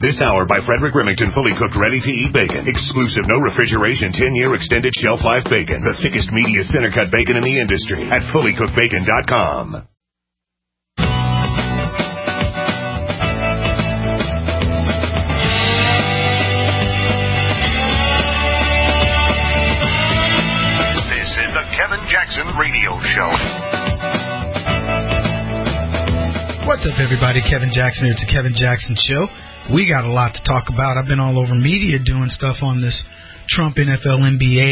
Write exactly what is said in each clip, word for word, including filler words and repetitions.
This hour by Frederick Remington, fully cooked, ready-to-eat bacon. Exclusive, no refrigeration, ten-year extended shelf life bacon. The thickest, meatiest, center-cut bacon in the industry at fully cooked bacon dot com. This is the Kevin Jackson Radio Show. What's up, everybody? Kevin Jackson here. It's the Kevin Jackson Show. We got a lot to talk about. I've been all over media doing stuff on this Trump N F L N B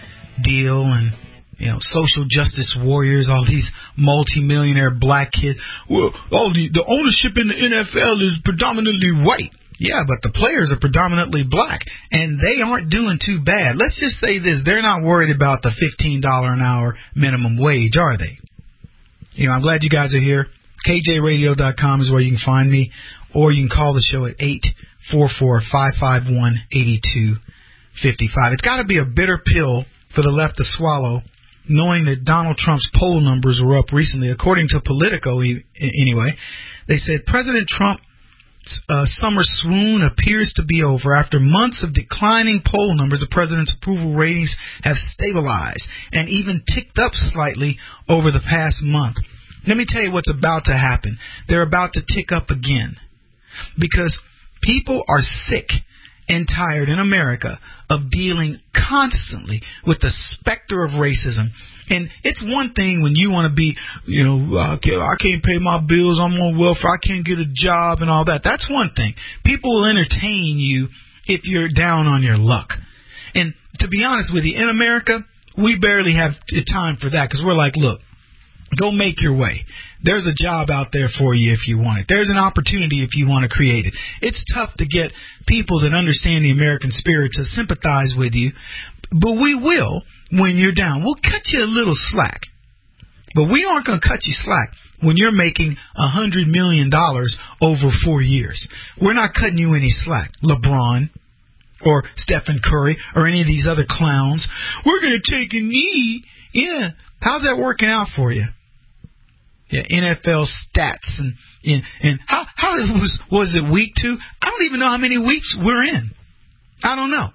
A deal and, you know, social justice warriors, all these multimillionaire black kids. Well, all the, the ownership in the N F L is predominantly white. Yeah, but the players are predominantly black, and they aren't doing too bad. Let's just say this. They're not worried about the fifteen dollars an hour minimum wage, are they? You know, I'm glad you guys are here. K J radio dot com is where you can find me, or you can call the show at eight four four, five five one, eight two five five. It's got to be a bitter pill for the left to swallow, knowing that Donald Trump's poll numbers were up recently. According to Politico, anyway, they said President Trump's uh, summer swoon appears to be over. After months of declining poll numbers, the president's approval ratings have stabilized and even ticked up slightly over the past month. Let me tell you what's about to happen. They're about to tick up again because people are sick and tired in America of dealing constantly with the specter of racism. And it's one thing when you want to be, you know, I can't pay my bills, I'm on welfare, I can't get a job and all that. That's one thing. People will entertain you if you're down on your luck. And to be honest with you, in America, we barely have time for that because we're like, look, go make your way. There's a job out there for you if you want it. There's an opportunity if you want to create it. It's tough to get people that understand the American spirit to sympathize with you, but we will when you're down. We'll cut you a little slack, but we aren't going to cut you slack when you're making one hundred million dollars over four years. We're not cutting you any slack, LeBron or Stephen Curry or any of these other clowns. We're going to take a knee. Yeah. How's that working out for you? Yeah, N F L stats and and, and how how it was was it week two? I don't even know how many weeks we're in. I don't know.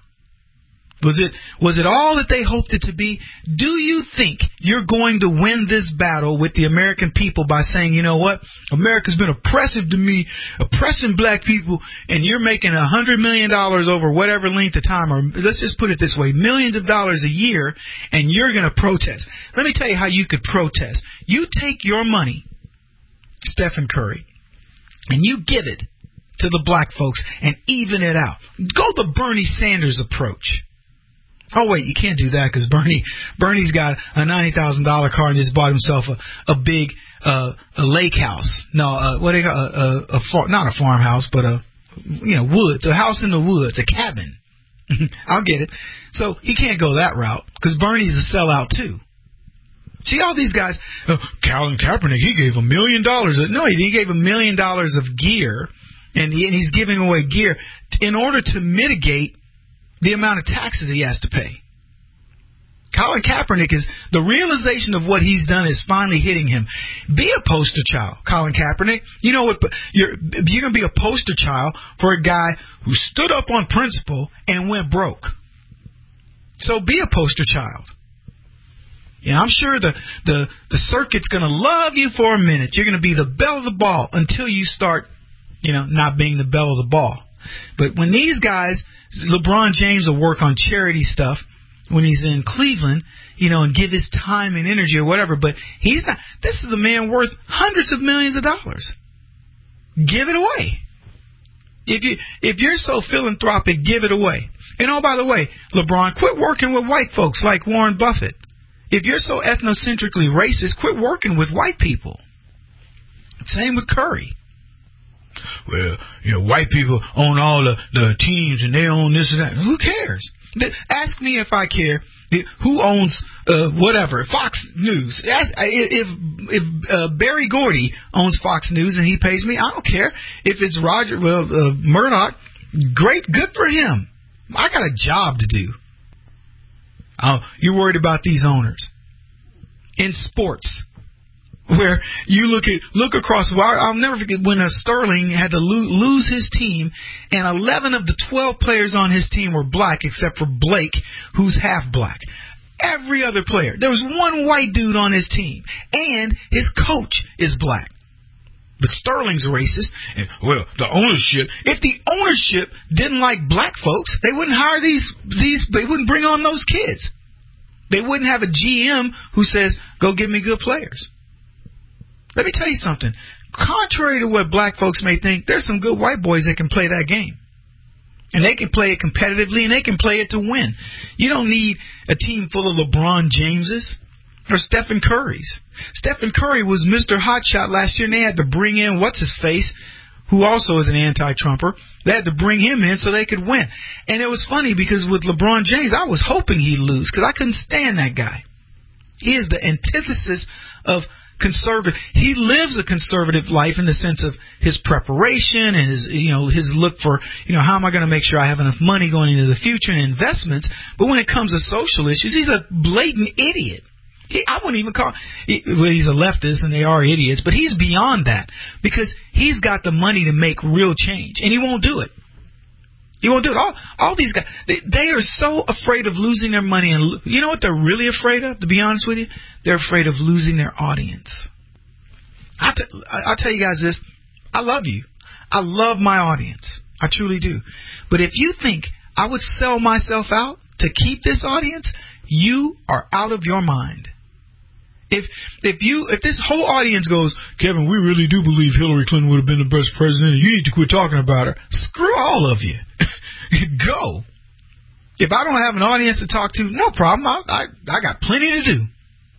Was it was it all that they hoped it to be? Do you think you're going to win this battle with the American people by saying, you know what, America's been oppressive to me, oppressing black people, and you're making a hundred million dollars over whatever length of time, or let's just put it this way, millions of dollars a year, and you're going to protest? Let me tell you how you could protest. You take your money, Stephen Curry, and you give it to the black folks and even it out. Go the Bernie Sanders approach. Oh, wait, you can't do that because Bernie, Bernie's got a ninety thousand dollars car and just bought himself a, a big uh, a lake house. No, uh, what do they call a, a, a far, not a farmhouse, but a, you know, woods, a house in the woods, a cabin. I'll get it. So he can't go that route because Bernie's a sellout too. See all these guys, uh, Colin Kaepernick, he gave a million dollars. No, he gave a million dollars of gear, and, he, and he's giving away gear in order to mitigate the amount of taxes he has to pay. Colin Kaepernick is, the realization of what he's done is finally hitting him. Be a poster child, Colin Kaepernick. You know what? You're, you're going to be a poster child for a guy who stood up on principle and went broke. So be a poster child. Yeah, I'm sure the, the, the circuit's going to love you for a minute. You're going to be the belle of the ball until you start, you know, not being the belle of the ball. But when these guys, LeBron James will work on charity stuff when he's in Cleveland, you know, and give his time and energy or whatever. But he's not. This is a man worth hundreds of millions of dollars. Give it away. If you if you're so philanthropic, give it away. And oh, by the way, LeBron, quit working with white folks like Warren Buffett. If you're so ethnocentrically racist, quit working with white people. Same with Curry. Well, you know, white people own all the, the teams and they own this and that. Who cares? Ask me if I care. Who owns uh, whatever? Fox News. Ask, if if uh, Barry Gordy owns Fox News and he pays me, I don't care. If it's Roger well, uh, Murdoch, great, good for him. I got a job to do. Uh, you're worried about these owners. In sports, where you look at look across. Well, I'll never forget when uh, Sterling had to lo- lose his team, and eleven of the twelve players on his team were black, except for Blake, who's half black. Every other player, there was one white dude on his team, and his coach is black. But Sterling's racist. And, well, the ownership. If the ownership didn't like black folks, they wouldn't hire these these. They wouldn't bring on those kids. They wouldn't have a G M who says, "Go get me good players." Let me tell you something. Contrary to what black folks may think, there's some good white boys that can play that game. And they can play it competitively, and they can play it to win. You don't need a team full of LeBron Jameses or Stephen Currys. Stephen Curry was Mister Hotshot last year, and they had to bring in what's-his-face, who also is an anti-Trumper. They had to bring him in so they could win. And it was funny because with LeBron James, I was hoping he'd lose because I couldn't stand that guy. He is the antithesis of conservative. He lives a conservative life in the sense of his preparation and his, you know, his look for, you know, how am I going to make sure I have enough money going into the future and investments. But when it comes to social issues, he's a blatant idiot. He, I wouldn't even call he, well, he's a leftist and they are idiots, but he's beyond that because he's got the money to make real change, and he won't do it. He won't do it. All, all these guys, they, they are so afraid of losing their money. And you know what they're really afraid of, to be honest with you? They're afraid of losing their audience. I'll, t- I'll tell you guys this. I love you. I love my audience. I truly do. But if you think I would sell myself out to keep this audience, you are out of your mind. If if you if this whole audience goes, Kevin, we really do believe Hillary Clinton would have been the best president, and you need to quit talking about her. Screw all of you. Go. If I don't have an audience to talk to, no problem. I I, I got plenty to do.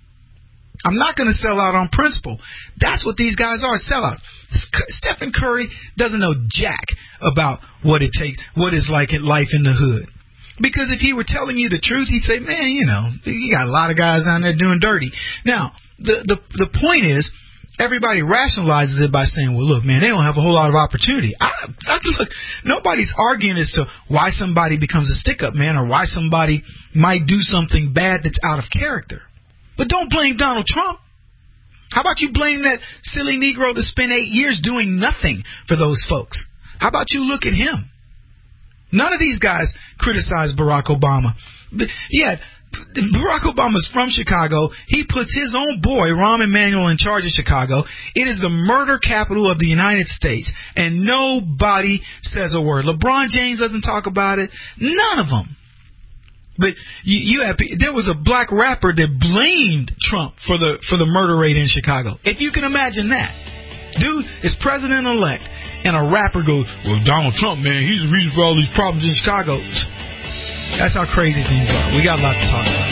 I'm not going to sell out on principle. That's what these guys are, sellouts. Stephen Curry doesn't know jack about what it takes, what it's like in life in the hood. Because if he were telling you the truth, he'd say, man, you know, you got a lot of guys down there doing dirty. Now, the, the the point is, everybody rationalizes it by saying, well, look, man, they don't have a whole lot of opportunity. I, I, look, nobody's arguing as to why somebody becomes a stick-up man or why somebody might do something bad that's out of character. But don't blame Donald Trump. How about you blame that silly Negro that spent eight years doing nothing for those folks? How about you look at him? None of these guys criticize Barack Obama. Yeah, Barack Obama's from Chicago. He puts his own boy, Rahm Emanuel, in charge of Chicago. It is the murder capital of the United States, and nobody says a word. LeBron James doesn't talk about it. None of them. But you, you have, there was a black rapper that blamed Trump for the for the murder rate in Chicago. If you can imagine that. Dude is president-elect. And a rapper goes, well, Donald Trump, man, he's the reason for all these problems in Chicago. That's how crazy things are. We got a lot to talk about.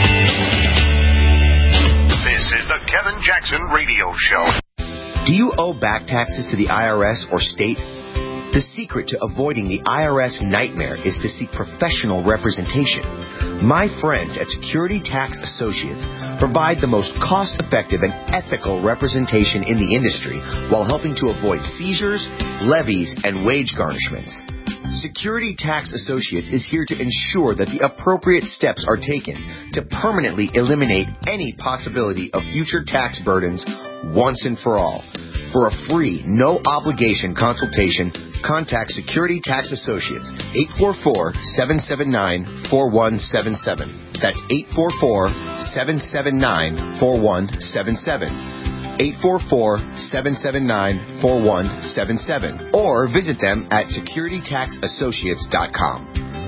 This is the Kevin Jackson Radio Show. Do you owe back taxes to the I R S or state? The secret to avoiding the I R S nightmare is to seek professional representation. My friends at Security Tax Associates provide the most cost-effective and ethical representation in the industry while helping to avoid seizures, levies, and wage garnishments. Security Tax Associates is here to ensure that the appropriate steps are taken to permanently eliminate any possibility of future tax burdens once and for all. For a free, no-obligation consultation, contact Security Tax Associates, eight four four, seven seven nine, four one seven seven. That's eight four four, seven seven nine, four one seven seven. eight four four, seven seven nine, four one seven seven. Or visit them at security tax associates dot com.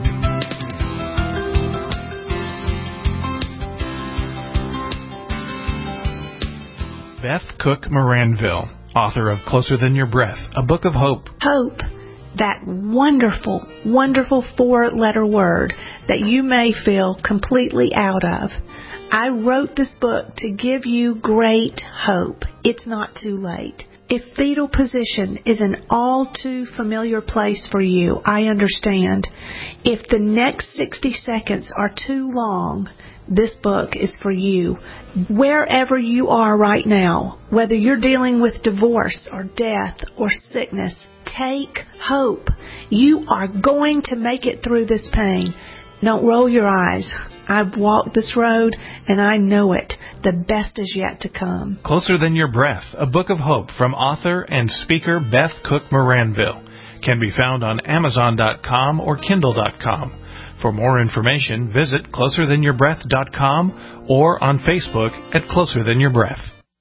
Beth Cook Moranville, author of Closer Than Your Breath, a book of hope. Hope, that wonderful, wonderful four-letter word that you may feel completely out of. I wrote this book to give you great hope. It's not too late. If fetal position is an all too familiar place for you, I understand. If the next sixty seconds are too long, this book is for you. Wherever you are right now, whether you're dealing with divorce or death or sickness, take hope. You are going to make it through this pain. Don't roll your eyes. I've walked this road, and I know it. The best is yet to come. Closer Than Your Breath, a book of hope from author and speaker Beth Cook Moranville, can be found on Amazon dot com or Kindle dot com. For more information, visit closer than your breath dot com or on Facebook at Closer Than Your Breath.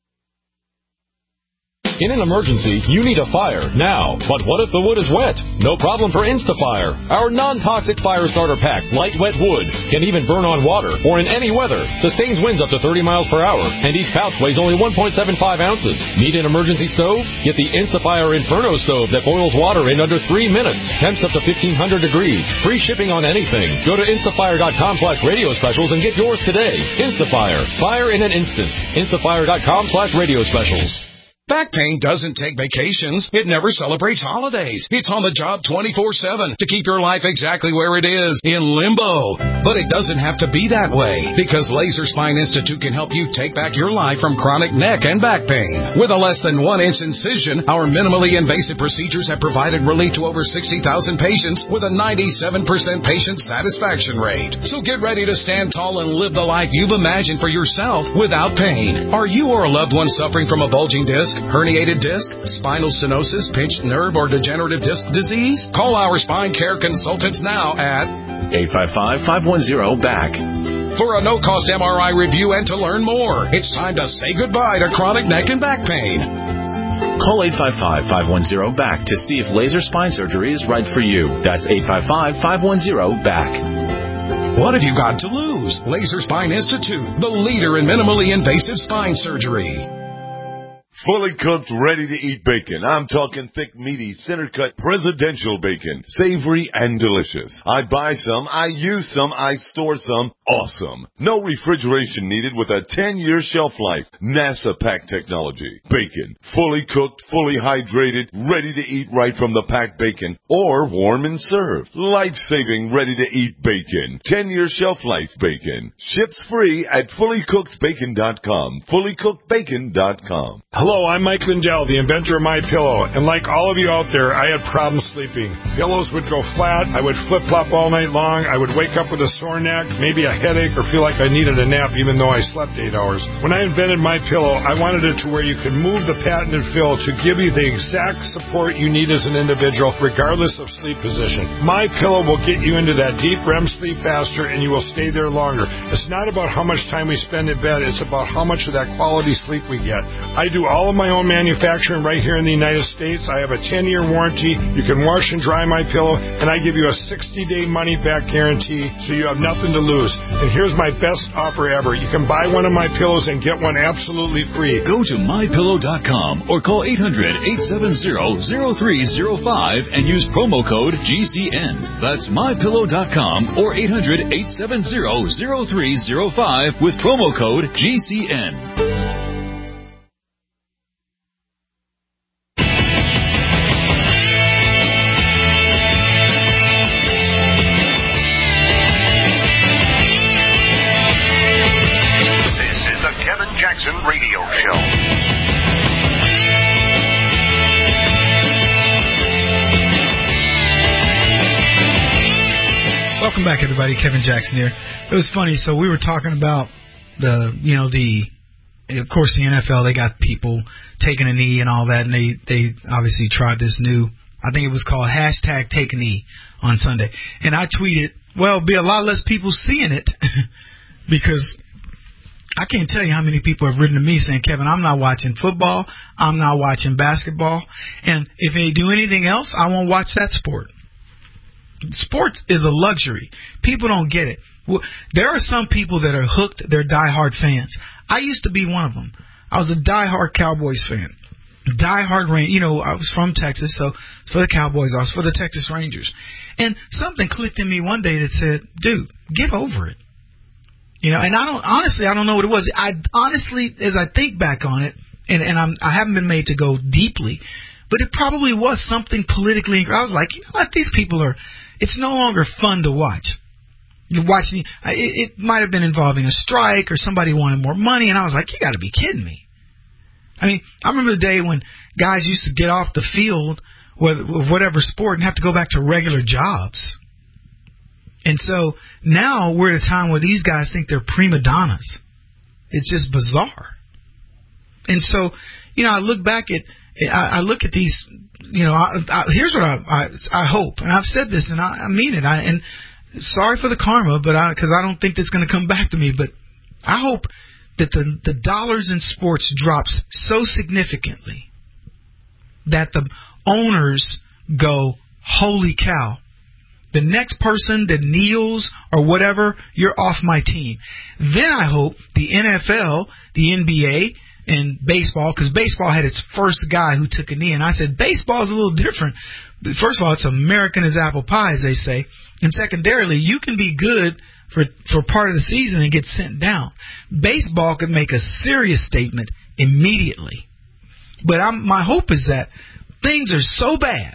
In an emergency, you need a fire now. But what if the wood is wet? No problem for InstaFire. Our non-toxic fire starter packs, light wet wood, can even burn on water or in any weather. Sustains winds up to thirty miles per hour, and each pouch weighs only one point seven five ounces. Need an emergency stove? Get the InstaFire Inferno stove that boils water in under three minutes. Temps up to fifteen hundred degrees. Free shipping on anything. Go to instafire dot com slash radio specials and get yours today. InstaFire. Fire in an instant. instafire dot com slash radio specials. Back pain doesn't take vacations. It never celebrates holidays. It's on the job twenty-four seven to keep your life exactly where it is, in limbo. But it doesn't have to be that way, because Laser Spine Institute can help you take back your life from chronic neck and back pain. With a less than one inch incision, our minimally invasive procedures have provided relief to over sixty thousand patients with a ninety-seven percent patient satisfaction rate. So get ready to stand tall and live the life you've imagined for yourself without pain. Are you or a loved one suffering from a bulging disc, herniated disc, spinal stenosis, pinched nerve, or degenerative disc disease? Call our spine care consultants now at eight five five, five one zero, B A C for a no-cost M R I review and to learn more. It's time to say goodbye to chronic neck and back pain. Call eight five five, five one zero, B A C to see if laser spine surgery is right for you. That's eight five five, five one zero, B A C. What have you got to lose? Laser Spine Institute, the leader in minimally invasive spine surgery. Fully cooked, ready-to-eat bacon. I'm talking thick, meaty, center-cut presidential bacon. Savory and delicious. I buy some, I use some, I store some. Awesome. No refrigeration needed with a ten-year shelf life. NASA pack technology. Bacon. Fully cooked, fully hydrated, ready to eat right from the packed bacon. Or warm and served. Life-saving, ready-to-eat bacon. ten-year shelf life bacon. Ships free at fully cooked bacon dot com. fully cooked bacon dot com. Hello, I'm Mike Lindell, the inventor of MyPillow, and like all of you out there, I had problems sleeping. Pillows would go flat, I would flip-flop all night long, I would wake up with a sore neck, maybe a headache, or feel like I needed a nap even though I slept eight hours. When I invented MyPillow, I wanted it to where you could move the patented fill to give you the exact support you need as an individual, regardless of sleep position. MyPillow will get you into that deep R E M sleep faster, and you will stay there longer. It's not about how much time we spend in bed, it's about how much of that quality sleep we get. I do all of my own manufacturing right here in the United States. I have a ten-year warranty. You can wash and dry MyPillow, and I give you a sixty-day money-back guarantee, so you have nothing to lose. And here's my best offer ever. You can buy one of my pillows and get one absolutely free. Go to my pillow dot com or call eight hundred, eight seven zero, zero three zero five and use promo code G C N. That's my pillow dot com or eight hundred, eight seven zero, zero three zero five with promo code G C N. Radio Show. Welcome back, everybody. Kevin Jackson here. It was funny. So we were talking about the, you know, the, of course, the N F L. They got people taking a knee and all that, and they they obviously tried this new. I think it was called hashtag Take a Knee on Sunday, and I tweeted, well, be a lot less people seeing it because I can't tell you how many people have written to me saying, Kevin, I'm not watching football, I'm not watching basketball, and if they do anything else, I won't watch that sport. Sports is a luxury. People don't get it. There are some people that are hooked, they're diehard fans. I used to be one of them. I was a diehard Cowboys fan. Diehard Rangers. You know, I was from Texas, so for the Cowboys, I was for the Texas Rangers. And something clicked in me one day that said, dude, get over it. You know, and I don't, honestly, I don't know what it was. I honestly, as I think back on it, and, and I'm, I haven't been made to go deeply, but it probably was something politically. I was like, you know what, these people are, it's no longer fun to watch. You watch the, it, it might have been involving a strike or somebody wanted more money, and I was like, you got to be kidding me. I mean, I remember the day when guys used to get off the field with, with whatever sport and have to go back to regular jobs. And so now we're at a time where these guys think they're prima donnas. It's just bizarre. And so, you know, I look back at, I, I look at these, you know, I, I, here's what I, I, I hope, and I've said this, and I, I mean it. I, and sorry for the karma, but I, because I don't think that's going to come back to me. But I hope that the the dollars in sports drops so significantly that the owners go, holy cow. The next person that kneels or whatever, you're off my team. Then I hope the N F L, the N B A, and baseball, because baseball had its first guy who took a knee, and I said baseball is a little different. First of all, it's American as apple pie, as they say, and secondarily, you can be good for for part of the season and get sent down. Baseball could make a serious statement immediately, but I'm, my hope is that things are so bad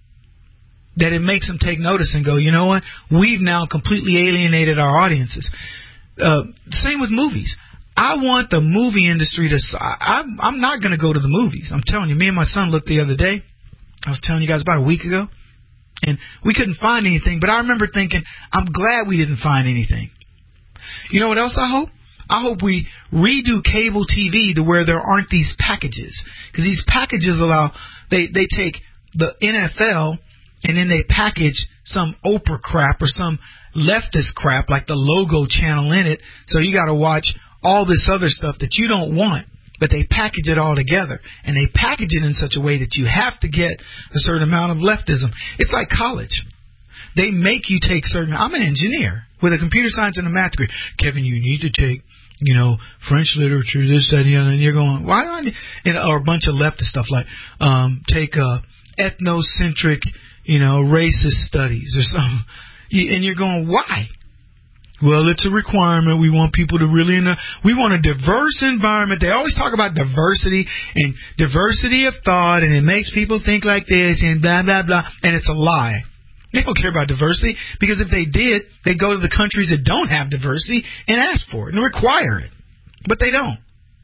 that it makes them take notice and go, you know what, we've now completely alienated our audiences. Uh, same with movies. I want the movie industry to... I, I'm not going to go to the movies. I'm telling you, me and my son looked the other day. I was telling you guys about a week ago. And we couldn't find anything. But I remember thinking, I'm glad we didn't find anything. You know what else I hope? I hope we redo cable T V to where there aren't these packages. Because these packages allow... They, they take the N F L... and then they package some Oprah crap or some leftist crap like the Logo channel in it. So you got to watch all this other stuff that you don't want. But they package it all together. And they package it in such a way that you have to get a certain amount of leftism. It's like college. They make you take certain... I'm an engineer with a computer science and a math degree. Kevin, you need to take, you know, French literature, this, that, and the other. And you're going, why do I need... And, or a bunch of leftist stuff like um, take uh, ethnocentric... you know, racist studies or something. And you're going, why? Well, it's a requirement. We want people to really know. We want a diverse environment. They always talk about diversity and diversity of thought, and it makes people think like this and blah, blah, blah. And it's a lie. They don't care about diversity because if they did, they'd go to the countries that don't have diversity and ask for it and require it. But they don't.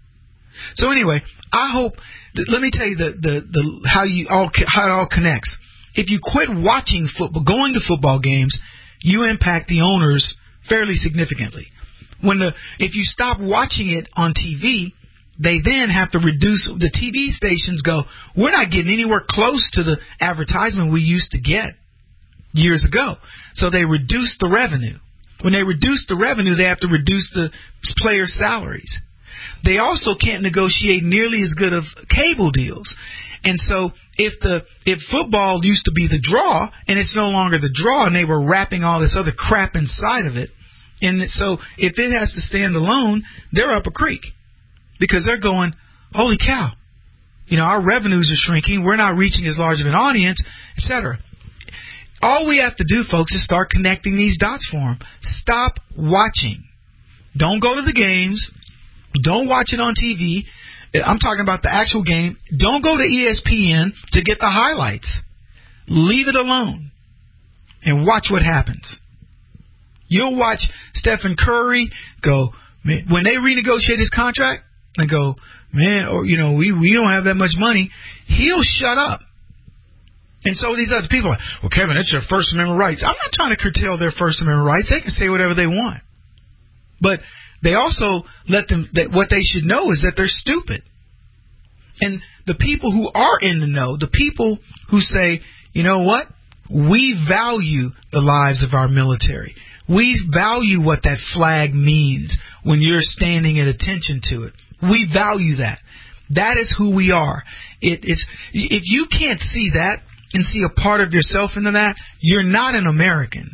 So anyway, I hope, that, let me tell you the, the, the, how, you all, how it all connects. If you quit watching football, going to football games, you impact the owners fairly significantly. When the if you stop watching it on T V, they then have to reduce. The T V stations go, we're not getting anywhere close to the advertisement we used to get years ago. So they reduce the revenue. When they reduce the revenue, they have to reduce the players' salaries. They also can't negotiate nearly as good of cable deals. And so if the if football used to be the draw and it's no longer the draw and they were wrapping all this other crap inside of it, and so if it has to stand alone, they're up a creek because they're going, holy cow, you know, our revenues are shrinking, we're not reaching as large of an audience, et cetera. All we have to do, folks, is start connecting these dots for them. Stop watching. Don't go to the games. Don't watch it on T V. I'm talking about the actual game. Don't go to E S P N to get the highlights. Leave it alone and watch what happens. You'll watch Stephen Curry go, man, when they renegotiate his contract and go, man, or, you know, we, we don't have that much money. He'll shut up. And so these other people are like, well, Kevin, it's your First Amendment rights. I'm not trying to curtail their First Amendment rights. They can say whatever they want. But they also let them, that what they should know is that they're stupid. And the people who are in the know, the people who say, you know what, we value the lives of our military. We value what that flag means when you're standing at attention to it. We value that. That is who we are. It, it's if you can't see that and see a part of yourself into that, you're not an American.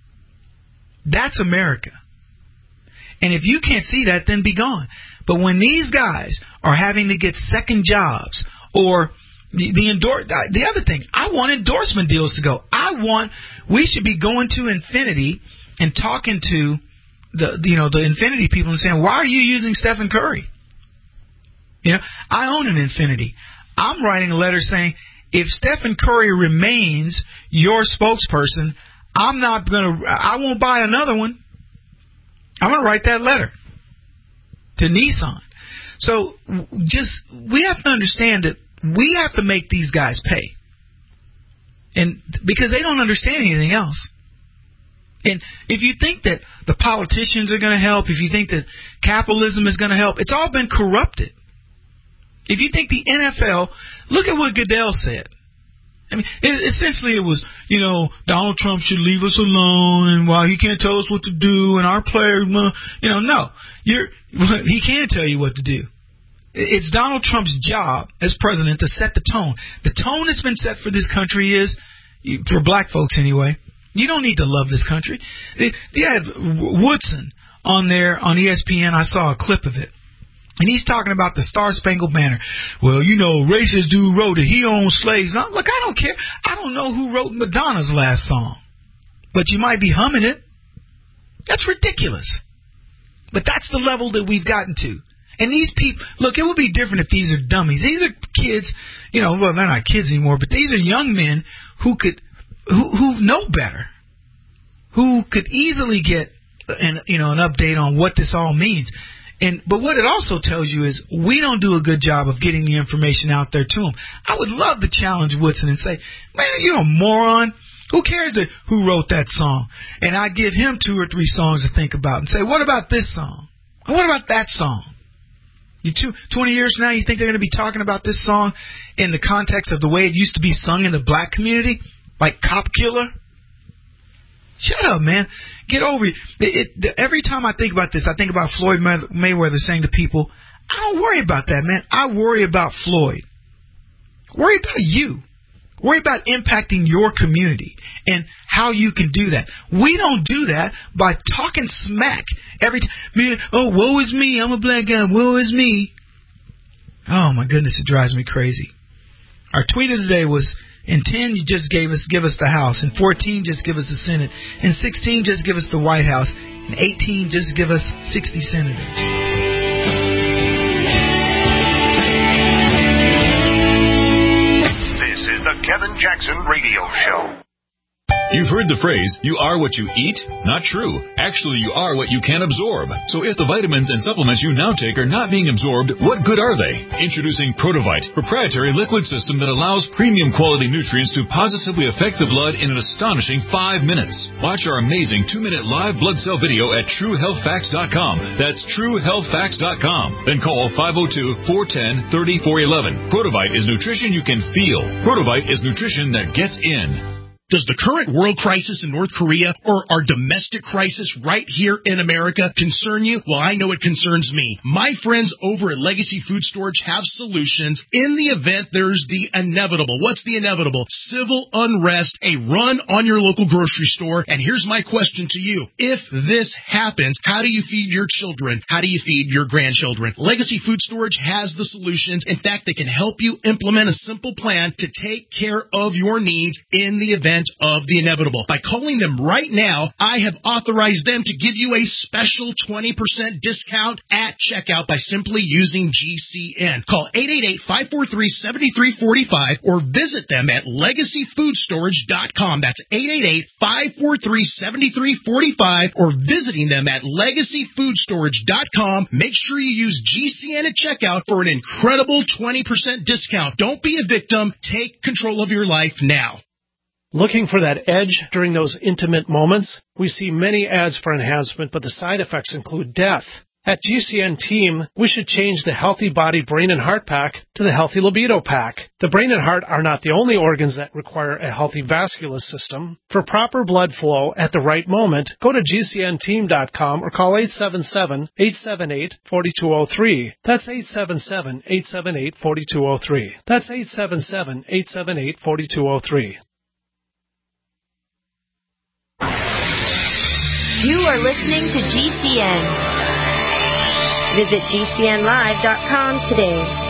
That's America. And if you can't see that, then be gone. But when these guys are having to get second jobs or the the, endor- the other thing, I want endorsement deals to go. I want, we should be going to Infinity and talking to the you know the Infinity people and saying, why are you using Stephen Curry? You know, I own an Infinity. I'm writing a letter saying, if Stephen Curry remains your spokesperson, I'm not gonna. I won't buy another one. I'm going to write that letter to Nissan. So just we have to understand that we have to make these guys pay. And because they don't understand anything else. And if you think that the politicians are going to help, if you think that capitalism is going to help, it's all been corrupted. If you think the N F L, look at what Goodell said. I mean, it, essentially it was, you know, Donald Trump should leave us alone, and while he can't tell us what to do, and our players, you know, no, you're he can tell you what to do. It's Donald Trump's job as president to set the tone. The tone that's been set for this country is, for black folks anyway, you don't need to love this country. They, they had Woodson on there on E S P N. I saw a clip of it. And he's talking about the Star Spangled Banner. Well, you know, racist dude wrote it. He owned slaves. Now, look, I don't care. I don't know who wrote Madonna's last song. But you might be humming it. That's ridiculous. But that's the level that we've gotten to. And these people, look, it would be different if these are dummies. These are kids, you know, well, they're not kids anymore, but these are young men who could, who, who know better, who could easily get an, you know, an update on what this all means. And but what it also tells you is we don't do a good job of getting the information out there to them. I would love to challenge Woodson and say, man, you're a moron. Who cares that, who wrote that song? And I'd give him two or three songs to think about and say, what about this song? And what about that song? You two, twenty years from now, you think they're going to be talking about this song in the context of the way it used to be sung in the black community? Like Cop Killer? Shut up, man. Get over it. It, it. Every time I think about this, I think about Floyd Mayweather saying to people, I don't worry about that, man. I worry about Floyd. Worry about you. Worry about impacting your community and how you can do that. We don't do that by talking smack every time. Man, oh, woe is me. I'm a black guy. Woe is me. Oh, my goodness, it drives me crazy. Our tweet of the day was, in ten, you just gave us, give us the House. In fourteen, just give us the Senate. In sixteen, just give us the White House. In eighteen, just give us sixty senators. The Kevin Jackson Radio Show. You've heard the phrase, you are what you eat? Not true. Actually, you are what you can absorb. So if the vitamins and supplements you now take are not being absorbed, what good are they? Introducing Protovite, proprietary liquid system that allows premium quality nutrients to positively affect the blood in an astonishing five minutes. Watch our amazing two-minute live blood cell video at true health facts dot com. That's true health facts dot com. Then call five oh two, four one zero, three four one one. Protovite is nutrition you can feel. Protovite is nutrition that gets in. Does the current world crisis in North Korea or our domestic crisis right here in America concern you? Well, I know it concerns me. My friends over at Legacy Food Storage have solutions in the event there's the inevitable. What's the inevitable? Civil unrest, a run on your local grocery store. And here's my question to you. If this happens, how do you feed your children? How do you feed your grandchildren? Legacy Food Storage has the solutions. In fact, they can help you implement a simple plan to take care of your needs in the event of the inevitable. By calling them right now, I have authorized them to give you a special twenty percent discount at checkout by simply using G C N. Call eight eight eight, five four three, seven three four five or visit them at legacy food storage dot com. That's eight eight eight, five four three, seven three four five or visiting them at legacy food storage dot com. Make sure you use G C N at checkout for an incredible twenty percent discount. Don't be a victim. Take control of your life now. Looking for that edge during those intimate moments? We see many ads for enhancement, but the side effects include death. At G C N Team, we should change the Healthy Body, Brain, and Heart Pack to the Healthy Libido Pack. The brain and heart are not the only organs that require a healthy vascular system. For proper blood flow at the right moment, go to G C N team dot com or call eight seven seven, eight seven eight, four two zero three. That's eight seven seven, eight seven eight, four two zero three. That's eight seven seven, eight seven eight, four two zero three. You are listening to G C N. Visit G C N live dot com today.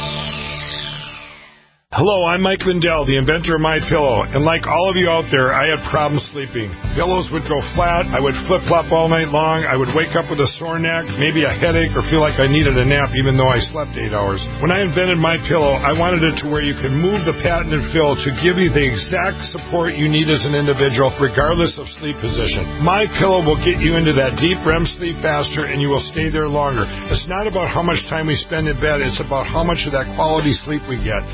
Hello, I'm Mike Lindell, the inventor of MyPillow, and like all of you out there, I had problems sleeping. Pillows would go flat, I would flip-flop all night long, I would wake up with a sore neck, maybe a headache, or feel like I needed a nap even though I slept eight hours. When I invented MyPillow, I wanted it to where you could move the patented fill to give you the exact support you need as an individual, regardless of sleep position. MyPillow will get you into that deep R E M sleep faster, and you will stay there longer. It's not about how much time we spend in bed, it's about how much of that quality sleep we get. I do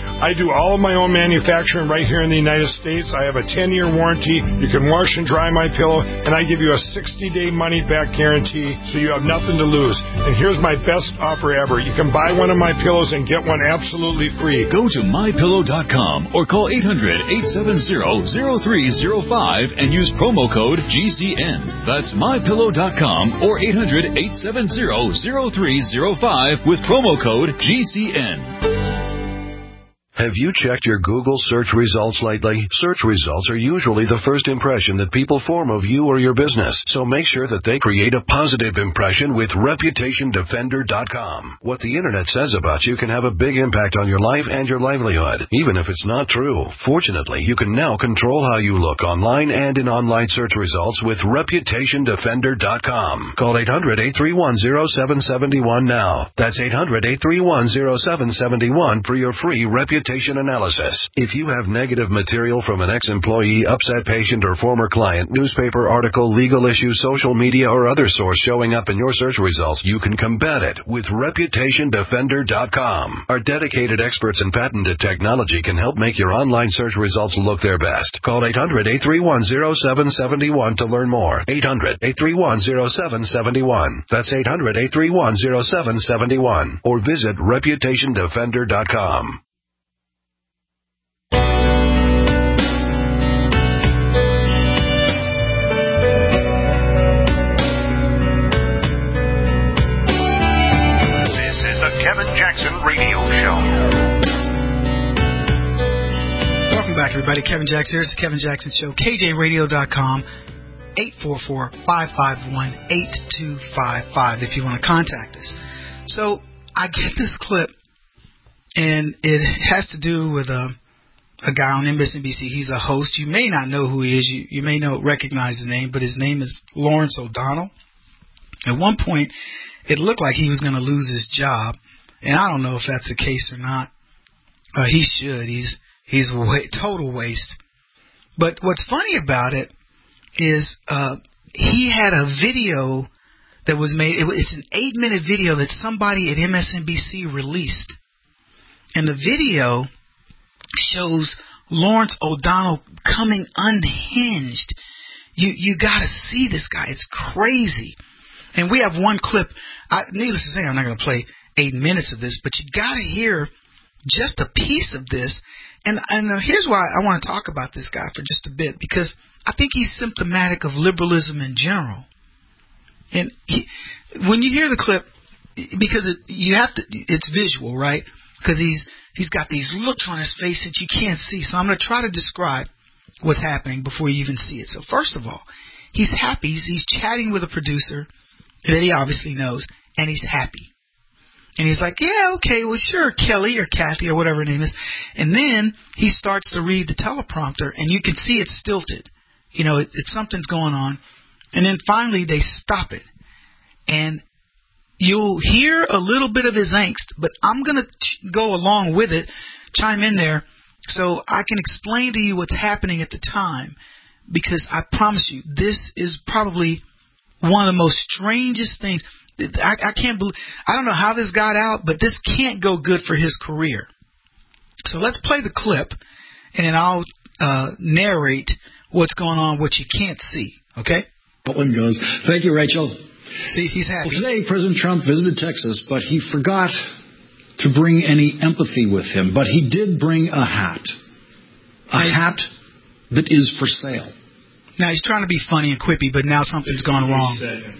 do all of my own manufacturing right here in the United States. I have a ten-year warranty. You can wash and dry my pillow, and I give you a sixty-day money-back guarantee, so you have nothing to lose. And here's my best offer ever. You can buy one of my pillows and get one absolutely free. Go to my pillow dot com or call eight hundred, eight seven zero, zero three zero five and use promo code G C N. That's my pillow dot com or eight hundred, eight seven zero, zero three zero five with promo code G C N. Have you checked your Google search results lately? Search results are usually the first impression that people form of you or your business, so make sure that they create a positive impression with reputation defender dot com. What the internet says about you can have a big impact on your life and your livelihood, even if it's not true. Fortunately, you can now control how you look online and in online search results with reputation defender dot com. Call eight hundred, eight three one, zero seven seven one now. That's eight hundred, eight three one, zero seven seven one for your free reputation analysis. If you have negative material from an ex-employee, upset patient, or former client, newspaper article, legal issue, social media, or other source showing up in your search results, you can combat it with reputation defender dot com. Our dedicated experts in patented technology can help make your online search results look their best. Call eight hundred, eight three one, zero seven seven one to learn more. eight hundred, eight three one, zero seven seven one. That's eight hundred, eight three one, zero seven seven one. Or visit reputation defender dot com. Kevin Jackson Radio Show. Welcome back, everybody. Kevin Jackson here. It's the Kevin Jackson Show. K J radio dot com, eight four four, five five one, eight two five five if you want to contact us. So I get this clip, and it has to do with a, a guy on M S N B C. He's a host. You may not know who he is. You, you may not recognize his name, but his name is Lawrence O'Donnell. At one point, it looked like he was going to lose his job. And I don't know if that's the case or not. Uh, he should. He's he's a total waste. But what's funny about it is uh, he had a video that was made. It, it's an eight-minute video that somebody at M S N B C released. And the video shows Lawrence O'Donnell coming unhinged. You you got to see this guy. It's crazy. And we have one clip. I, needless to say, I'm not going to play eight minutes of this, but you got to hear just a piece of this. And, and uh, here's why I want to talk about this guy for just a bit, because I think he's symptomatic of liberalism in general. And he, when you hear the clip, because it, you have to, it's visual, right? Because he's he's got these looks on his face that you can't see. So I'm going to try to describe what's happening before you even see it. So first of all, he's happy. He's, he's chatting with a producer that he obviously knows, and he's happy. And he's like, yeah, okay, well, sure, Kelly or Kathy or whatever her name is. And then he starts to read the teleprompter, and you can see it's stilted. You know, it, it's something's going on. And then finally they stop it. And you'll hear a little bit of his angst, but I'm going to ch- go along with it, chime in there, so I can explain to you what's happening at the time. Because I promise you, this is probably one of the most strangest things. I, I can't believe, I don't know how this got out, but this can't go good for his career. So let's play the clip, and then I'll uh, narrate what's going on, what you can't see. Okay? One goes. Thank you, Rachel. See, he's happy. Well, today, President Trump visited Texas, but he forgot to bring any empathy with him. But he did bring a hat, a I, hat that is for sale. Now he's trying to be funny and quippy, but now something's gone wrong.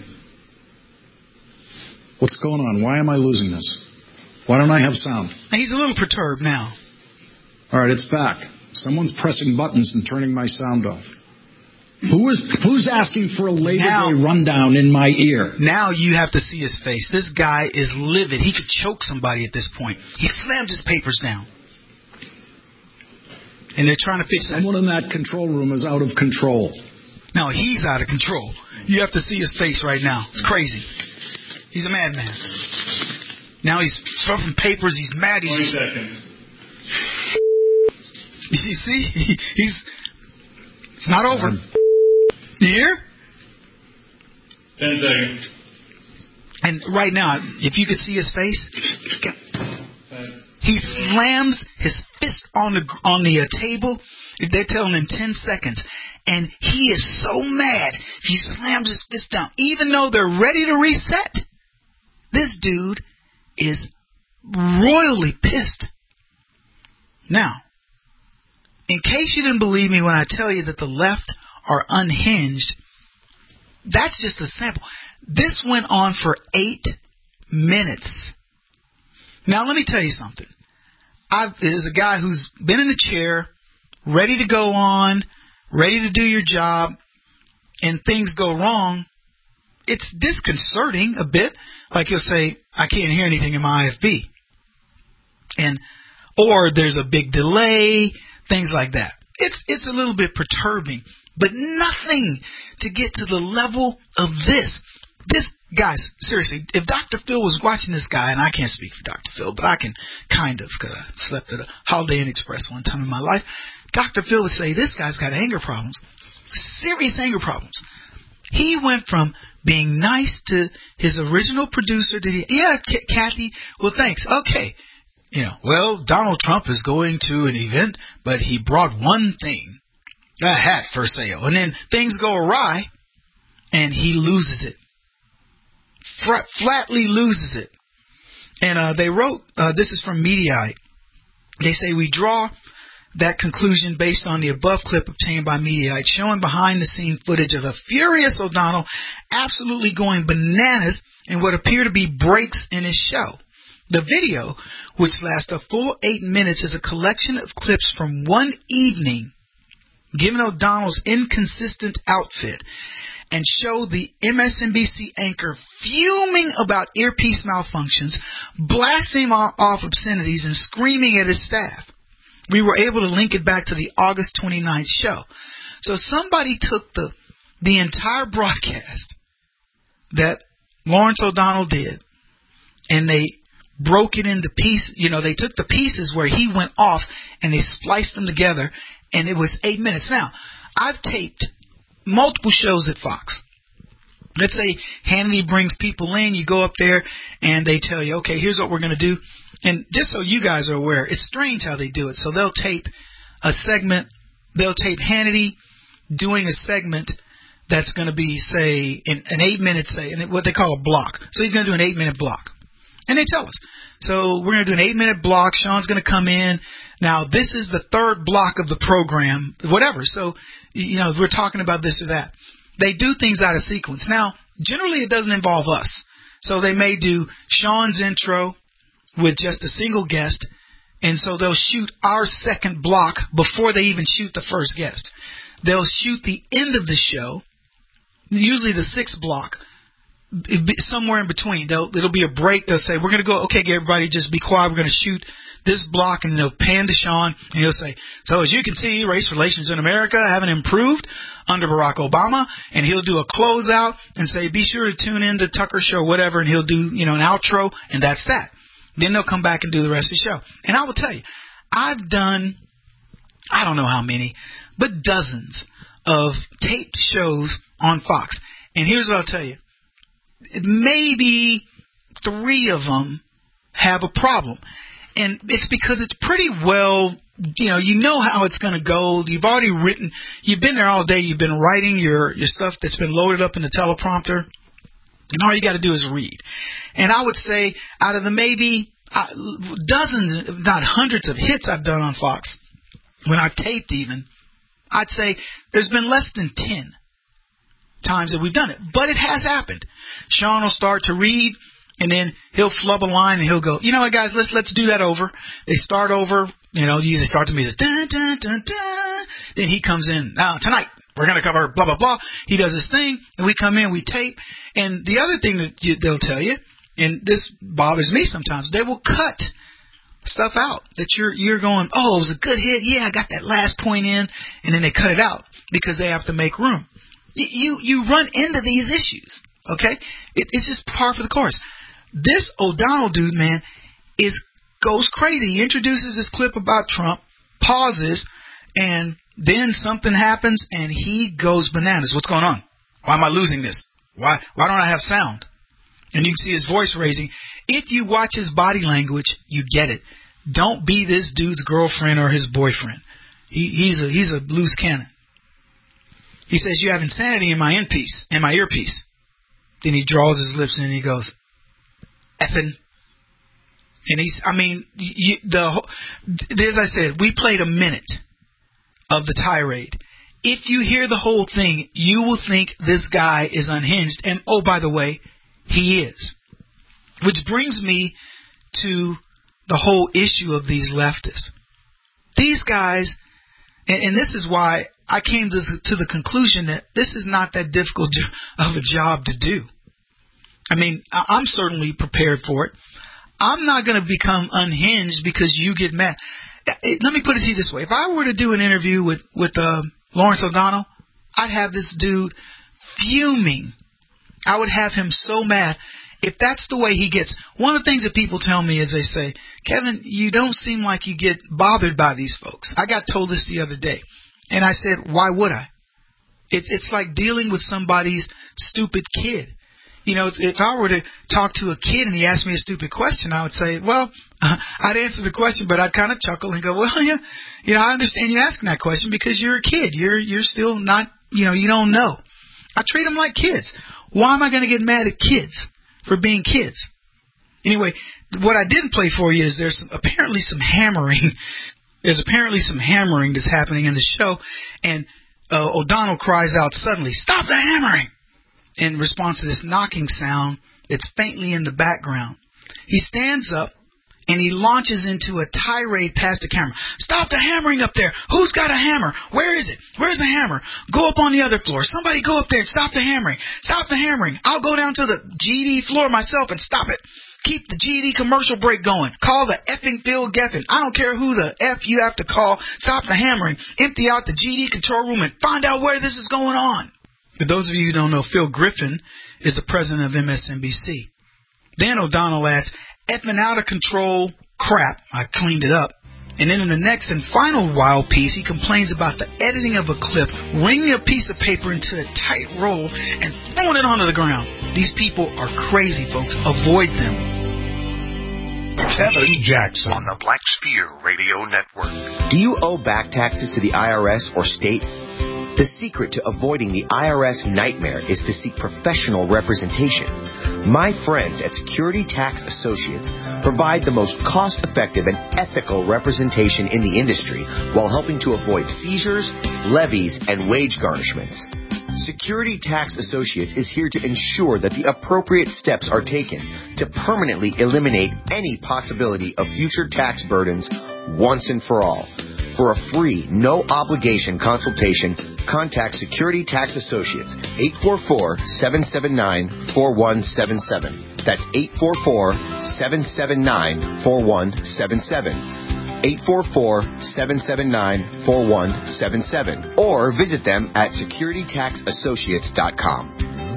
What's going on? Why am I losing this? Why don't I have sound? He's a little perturbed now. All right, it's back. Someone's pressing buttons and turning my sound off. Who is who's asking for a Labor now, Day rundown in my ear? Now you have to see his face. This guy is livid. He could choke somebody at this point. He slammed his papers down. And they're trying to fix it. Someone in that control room is out of control. No, he's out of control. You have to see his face right now. It's crazy. He's a madman. Now he's stuffing papers. He's mad. He's twenty seconds. You see? He, he's... It's not over. You hear? Ten seconds. And right now, if you could see his face, He slams his fist on the on the uh, table. They're telling him ten seconds. And he is so mad. He slams his fist down. Even though they're ready to reset, this dude is royally pissed. Now, in case you didn't believe me when I tell you that the left are unhinged, that's just a sample. This went on for eight minutes. Now, let me tell you something. I've, there's a guy who's been in a chair, ready to go on, ready to do your job, and things go wrong. It's disconcerting a bit. Like you'll say, I can't hear anything in my I F B. And, or there's a big delay, things like that. It's, it's a little bit perturbing, but nothing to get to the level of this. This, guys, seriously, if Doctor Phil was watching this guy, and I can't speak for Doctor Phil, but I can kind of, because I slept at a Holiday Inn Express one time in my life, Doctor Phil would say, this guy's got anger problems, serious anger problems. He went from being nice to his original producer to, the, yeah, K- Kathy, well, thanks, okay. You know, well, Donald Trump is going to an event, but he brought one thing, a hat for sale. And then things go awry, and he loses it. Flat, flatly loses it. And uh, they wrote, uh, this is from Mediaite. They say, we draw that conclusion based on the above clip obtained by Mediaite, showing behind-the-scene footage of a furious O'Donnell absolutely going bananas in what appear to be breaks in his show. The video, which lasts a full eight minutes, is a collection of clips from one evening, given O'Donnell's inconsistent outfit, and show the M S N B C anchor fuming about earpiece malfunctions, blasting off obscenities, and screaming at his staff. We were able to link it back to the August twenty-ninth show. So somebody took the the entire broadcast that Lawrence O'Donnell did, and they broke it into pieces. You know, they took the pieces where he went off, and they spliced them together, and it was eight minutes. Now, I've taped multiple shows at Fox. Let's say Hannity brings people in, you go up there, and they tell you, okay, here's what we're going to do. And just so you guys are aware, it's strange how they do it. So they'll tape a segment, they'll tape Hannity doing a segment that's going to be, say, in, an eight-minute, say, and what they call a block. So he's going to do an eight-minute block. And they tell us. So we're going to do an eight-minute block. Sean's going to come in. Now, this is the third block of the program, whatever. So, you know, we're talking about this or that. They do things out of sequence. Now, generally it doesn't involve us. So they may do Sean's intro with just a single guest, and so they'll shoot our second block before they even shoot the first guest. They'll shoot the end of the show, usually the sixth block, somewhere in between. They'll, it'll be a break. They'll say, we're going to go, okay, everybody, just be quiet. We're going to shoot this block, and they'll pan to Sean, and he'll say, so as you can see, race relations in America haven't improved under Barack Obama, and he'll do a closeout and say, be sure to tune in to Tucker Show, whatever, and he'll do, you know, an outro, and that's that. Then they'll come back and do the rest of the show. And I will tell you, I've done, I don't know how many, but dozens of taped shows on Fox. And here's what I'll tell you. Maybe three of them have a problem. And it's because it's pretty well, you know, you know how it's going to go. You've already written, you've been there all day. You've been writing your, your stuff that's been loaded up in the teleprompter. And all you got to do is read. And I would say out of the maybe uh, dozens, if not hundreds of hits I've done on Fox, when I've taped even, I'd say there's been less than ten times that we've done it. But it has happened. Sean will start to read, and then he'll flub a line, and he'll go, you know what, guys, let's let's do that over. They start over, you know, usually start the music. Dun, dun, dun, dun. Then he comes in, now, tonight, we're going to cover blah, blah, blah. He does his thing, and we come in, we tape. And the other thing that you, they'll tell you, and this bothers me sometimes, they will cut stuff out that you're you're going, oh, it was a good hit. Yeah, I got that last point in. And then they cut it out because they have to make room. You you, you run into these issues, okay? It, it's just par for the course. This O'Donnell dude, man, is goes crazy. He introduces this clip about Trump, pauses, and then something happens, and he goes bananas. What's going on? Why am I losing this? Why why don't I have sound? And you can see his voice raising. If you watch his body language, you get it. don't be this dude's girlfriend or his boyfriend. He, he's a he's a loose cannon. He says, you have insanity in my earpiece, in my earpiece. Then he draws his lips in and he goes, effing. And he's, I mean, you, the as I said, we played a minute of the tirade. If you hear the whole thing, you will think this guy is unhinged. And, oh, by the way, he is. Which brings me to the whole issue of these leftists. These guys, and, and this is why I came to, to the conclusion that this is not that difficult of a job to do. I mean, I'm certainly prepared for it. I'm not going to become unhinged because you get mad. Let me put it to you this way. If I were to do an interview with, with uh, Lawrence O'Donnell, I'd have this dude fuming. I would have him so mad. If that's the way he gets, one of the things that people tell me is they say, Kevin, you don't seem like you get bothered by these folks. I got told this the other day. And I said, why would I? It's it's like dealing with somebody's stupid kid. You know, if I were to talk to a kid and he asked me a stupid question, I would say, well, uh, I'd answer the question, but I'd kind of chuckle and go, well, yeah, you know, I understand you asking that question because you're a kid. You're you're still not, you know, you don't know. I treat them like kids. Why am I going to get mad at kids for being kids? Anyway, what I didn't play for you is there's some, apparently some hammering. There's apparently some hammering that's happening in the show, and uh, O'Donnell cries out suddenly, stop the hammering! In response to this knocking sound that's faintly in the background. He stands up and he launches into a tirade past the camera. Stop the hammering up there! Who's got a hammer? Where is it? Where's the hammer? Go up on the other floor. Somebody go up there and stop the hammering. Stop the hammering. I'll go down to the G E D floor myself and stop it. Keep the G E D commercial break going. Call the effing Phil Geffen. I don't care who the F you have to call. Stop the hammering. Empty out the G E D control room and find out where this is going on. For those of you who don't know, Phil Griffin is the president of M S N B C. Then O'Donnell adds, effing out of control crap. I cleaned it up. And then in the next and final wild piece, he complains about the editing of a clip, wringing a piece of paper into a tight roll, and throwing it onto the ground. These people are crazy, folks. Avoid them. Kevin Jackson on the Black Spear Radio Network. Do you owe back taxes to the I R S or state? The secret to avoiding the I R S nightmare is to seek professional representation. My friends at Security Tax Associates provide the most cost-effective and ethical representation in the industry while helping to avoid seizures, levies, and wage garnishments. Security Tax Associates is here to ensure that the appropriate steps are taken to permanently eliminate any possibility of future tax burdens once and for all. For a free, no-obligation consultation, contact Security Tax Associates, eight four four, seven seven nine, four one seven seven. That's eight four four, seven seven nine, four one seven seven. eight four four, seven seven nine, four one seven seven. Or visit them at security tax associates dot com.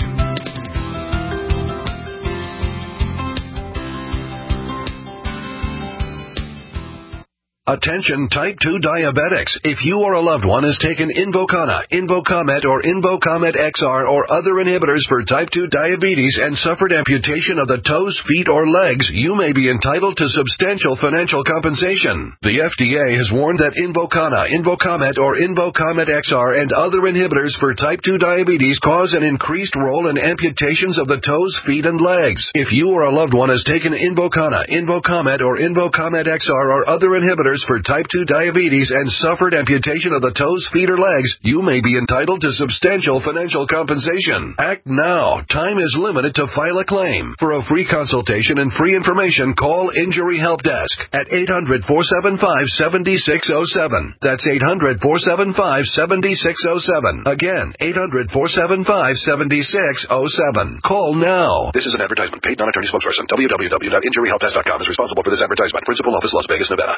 Attention type two diabetics. If you or a loved one has taken Invokana, Invokamet, or Invokamet X R or other inhibitors for type two diabetes and suffered amputation of the toes, feet, or legs, you may be entitled to substantial financial compensation. The F D A has warned that Invokana, Invokamet, or Invokamet X R and other inhibitors for type two diabetes cause an increased role in amputations of the toes, feet, and legs. If you or a loved one has taken Invokana, Invokamet, or Invokamet X R or other inhibitors for type two diabetes and suffered amputation of the toes, feet, or legs, you may be entitled to substantial financial compensation. Act now. Time is limited to file a claim. For a free consultation and free information, call Injury Help Desk at eight hundred, four seven five, seven six zero seven. That's eight hundred, four seven five, seven six zero seven. Again, eight hundred, four seven five, seven six zero seven. Call now. This is an advertisement. Paid non-attorney spokesperson. w w w dot injury help desk dot com is responsible for this advertisement. Principal office, Las Vegas, Nevada.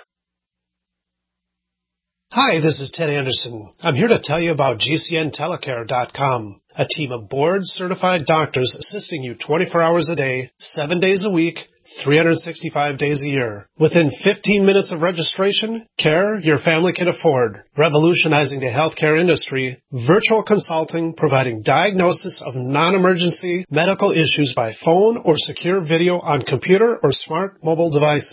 Hi, this is Ted Anderson. I'm here to tell you about G C N telecare dot com, a team of board-certified doctors assisting you twenty-four hours a day, seven days a week, three hundred sixty-five days a year. Within fifteen minutes of registration, care your family can afford. Revolutionizing the healthcare industry, virtual consulting providing diagnosis of non-emergency medical issues by phone or secure video on computer or smart mobile devices.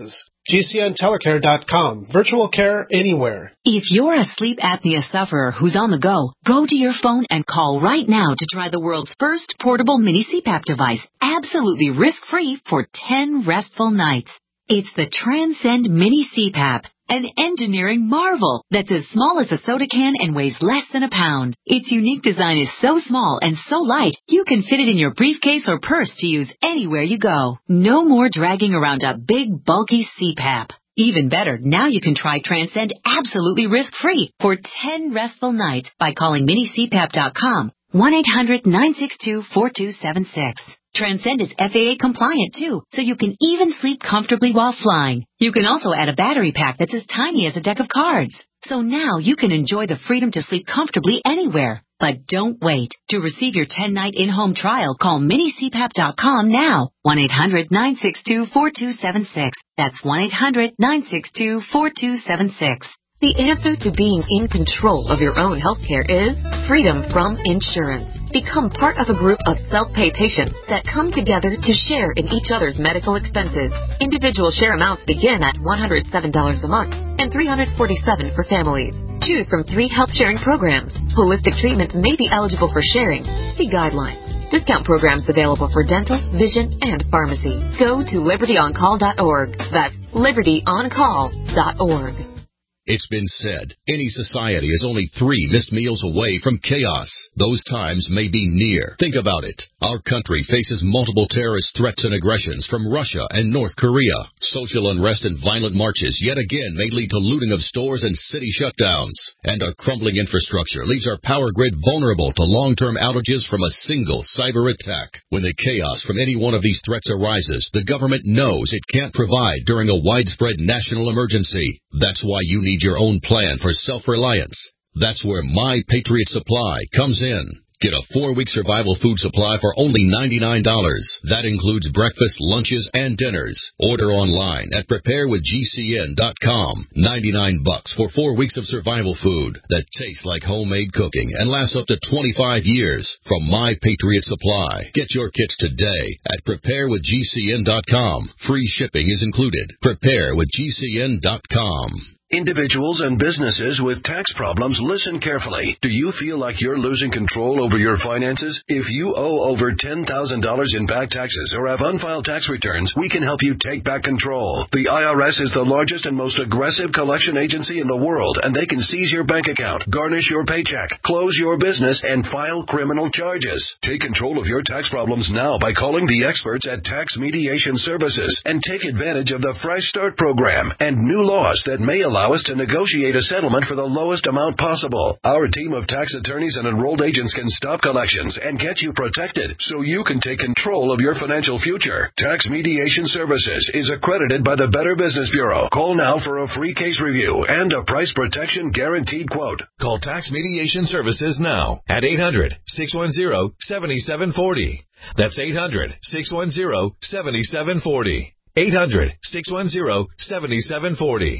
G C N telecare dot com. Virtual care anywhere. If you're a sleep apnea sufferer who's on the go, go to your phone and call right now to try the world's first portable mini C PAP device, absolutely risk-free for ten restful nights. It's the Transcend Mini C PAP, an engineering marvel that's as small as a soda can and weighs less than a pound. Its unique design is so small and so light, you can fit it in your briefcase or purse to use anywhere you go. No more dragging around a big, bulky C PAP. Even better, now you can try Transcend absolutely risk-free for ten restful nights by calling mini c pap dot com, one eight hundred nine six two four two seven six. Transcend is F A A compliant too, so you can even sleep comfortably while flying. You can also add a battery pack that's as tiny as a deck of cards. So now you can enjoy the freedom to sleep comfortably anywhere. But don't wait. To receive your ten-night in-home trial, call mini c pap dot com now. one eight hundred nine six two four two seven six. That's one eight hundred nine six two four two seven six. The answer to being in control of your own healthcare is freedom from insurance. Become part of a group of self-pay patients that come together to share in each other's medical expenses. Individual share amounts begin at one hundred seven dollars a month and three hundred forty-seven dollars for families. Choose from three health sharing programs. Holistic treatments may be eligible for sharing. See guidelines. Discount programs available for dental, vision, and pharmacy. Go to liberty on call dot org. That's liberty on call dot org. It's been said, any society is only three missed meals away from chaos. Those times may be near. Think about it. Our country faces multiple terrorist threats and aggressions from Russia and North Korea. Social unrest and violent marches yet again may lead to looting of stores and city shutdowns. And our crumbling infrastructure leaves our power grid vulnerable to long-term outages from a single cyber attack. When the chaos from any one of these threats arises, the government knows it can't provide during a widespread national emergency. That's why you need your own plan for self-reliance. That's where My Patriot Supply comes in. Get a four-week survival food supply for only ninety-nine dollars. That includes breakfast, lunches, and dinners. Order online at prepare with G C N dot com. ninety-nine bucks for four weeks of survival food that tastes like homemade cooking and lasts up to twenty-five years from My Patriot Supply. Get your kits today at prepare with G C N dot com. Free shipping is included. prepare with G C N dot com. Individuals and businesses with tax problems, listen carefully. Do you feel like you're losing control over your finances? If you owe over ten thousand dollars in back taxes or have unfiled tax returns, we can help you take back control. The I R S is the largest and most aggressive collection agency in the world, and they can seize your bank account, garnish your paycheck, close your business, and file criminal charges. Take control of your tax problems now by calling the experts at Tax Mediation Services and take advantage of the Fresh Start program and new laws that may allow Allow us to negotiate a settlement for the lowest amount possible. Our team of tax attorneys and enrolled agents can stop collections and get you protected so you can take control of your financial future. Tax Mediation Services is accredited by the Better Business Bureau. Call now for a free case review and a price protection guaranteed quote. Call Tax Mediation Services now at eight hundred, six one zero, seven seven four zero. That's eight hundred, six one zero, seven seven four zero. eight hundred, six one zero, seven seven four zero.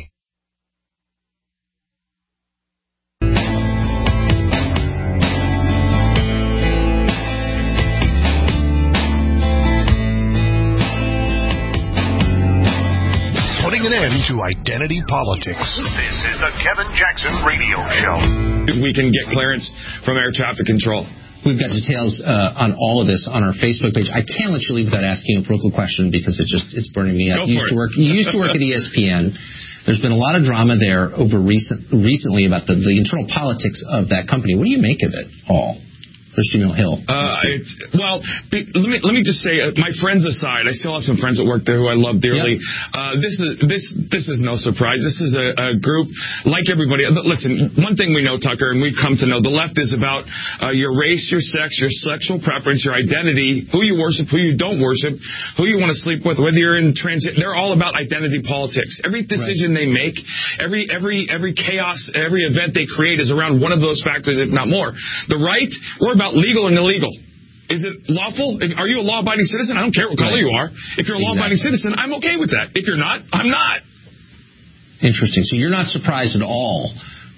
Putting an end to identity politics. This is the Kevin Jackson Radio Show. We can get clearance from air traffic control. We've got details uh, on all of this on our Facebook page. I can't let you leave without asking a political question because it just it's burning me up. Go you used for to work. You used to work at E S P N. There's been a lot of drama there over recent recently about the, the internal politics of that company. What do you make of it all? There's Jamil Hill. Uh, it's, well, be, let me let me just say, uh, my friends aside, I still have some friends that work there who I love dearly. Yep. Uh, this is this this is no surprise. This is a, a group like everybody. Listen, one thing we know, Tucker, and we've come to know, the left is about uh, your race, your sex, your sexual preference, your identity, who you worship, who you don't worship, who you want to sleep with, whether you're in transit. They're all about identity politics. Every decision right. they make, every every every chaos, every event they create is around one of those factors, if not more. The right, we're about legal and illegal. Is it lawful? If, are you a law-abiding citizen? I don't care what color right. you are. If you're a law-abiding exactly. citizen, I'm okay with that. If you're not, I'm not. Interesting. So you're not surprised at all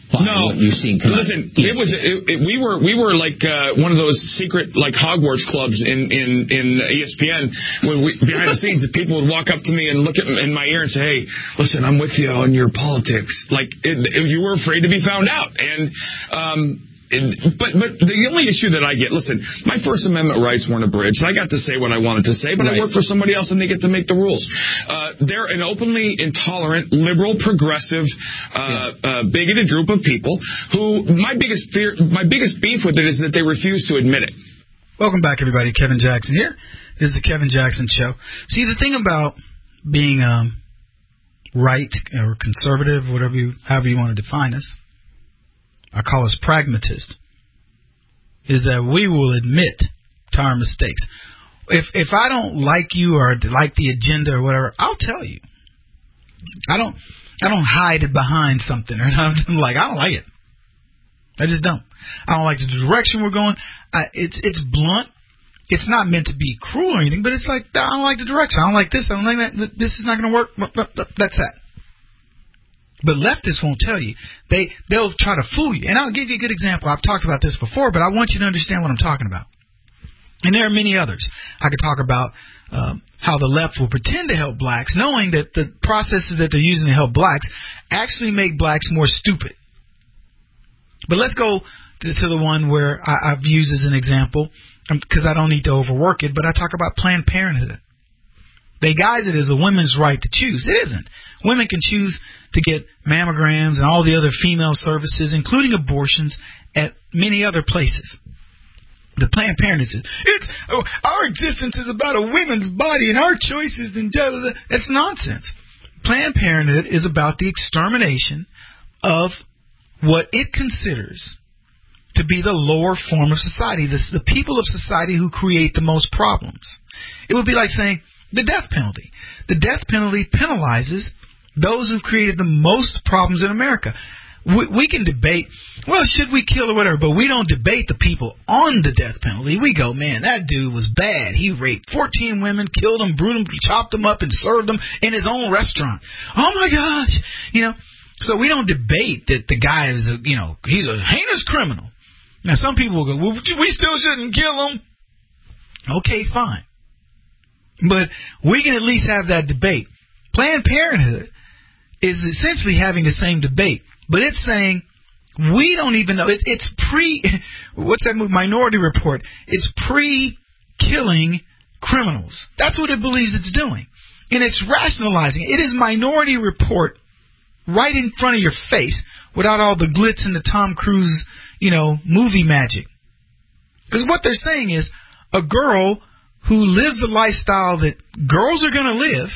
by no. what you've seen come Listen, out. it was it, it, we were we were like uh, one of those secret like Hogwarts clubs in in in E S P N when we, behind the scenes, that people would walk up to me and look at in my ear and say, "Hey, listen, I'm with you on your politics." Like it, it, you were afraid to be found out, and um, it, but but the only issue that I get, listen, my First Amendment rights weren't abridged. I got to say what I wanted to say, but right. I work for somebody else, and they get to make the rules. Uh, they're an openly intolerant, liberal, progressive, uh, yeah. uh, bigoted group of people who my biggest fear, my biggest beef with it is that they refuse to admit it. Welcome back, everybody. Kevin Jackson here. This is the Kevin Jackson Show. See, the thing about being um, right or conservative, whatever you, however you want to define us, I call us pragmatists, is that we will admit to our mistakes. If if I don't like you or like the agenda or whatever, I'll tell you. I don't I don't hide it behind something or I'm like I don't like it. I just don't. I don't like the direction we're going. I, it's it's blunt. It's not meant to be cruel or anything, but it's like I don't like the direction. I don't like this. I don't like that. This is not going to work. That's that. But leftists won't tell you. They, they'll try to fool you. And I'll give you a good example. I've talked about this before, but I want you to understand what I'm talking about. And there are many others. I could talk about um, how the left will pretend to help blacks, knowing that the processes that they're using to help blacks actually make blacks more stupid. But let's go to, to the one where I, I've used as an example, because I don't need to overwork it, but I talk about Planned Parenthood. They guise it as a women's right to choose. It isn't. Women can choose to get mammograms and all the other female services, including abortions, at many other places. The Planned Parenthood says, it's, oh, our existence is about a women's body and our choices and da, da, da. That's nonsense. Planned Parenthood is about the extermination of what it considers to be the lower form of society, the, the people of society who create the most problems. It would be like saying the death penalty. The death penalty penalizes those who've created the most problems in America. We, we can debate, well, should we kill or whatever, but we don't debate the people on the death penalty. We go, man, that dude was bad. He raped fourteen women, killed them, brutally them, chopped them up, and served them in his own restaurant. Oh, my gosh. You know, so we don't debate that the guy is, a, you know, he's a heinous criminal. Now, some people will go, well, we still shouldn't kill him. Okay, fine. But we can at least have that debate. Planned Parenthood is essentially having the same debate, but it's saying we don't even know. It, it's pre, what's that movie, Minority Report? It's pre-killing criminals. That's what it believes it's doing. And it's rationalizing it. It is Minority Report right in front of your face without all the glitz and the Tom Cruise, you know, movie magic. Because what they're saying is a girl who lives the lifestyle that girls are going to live,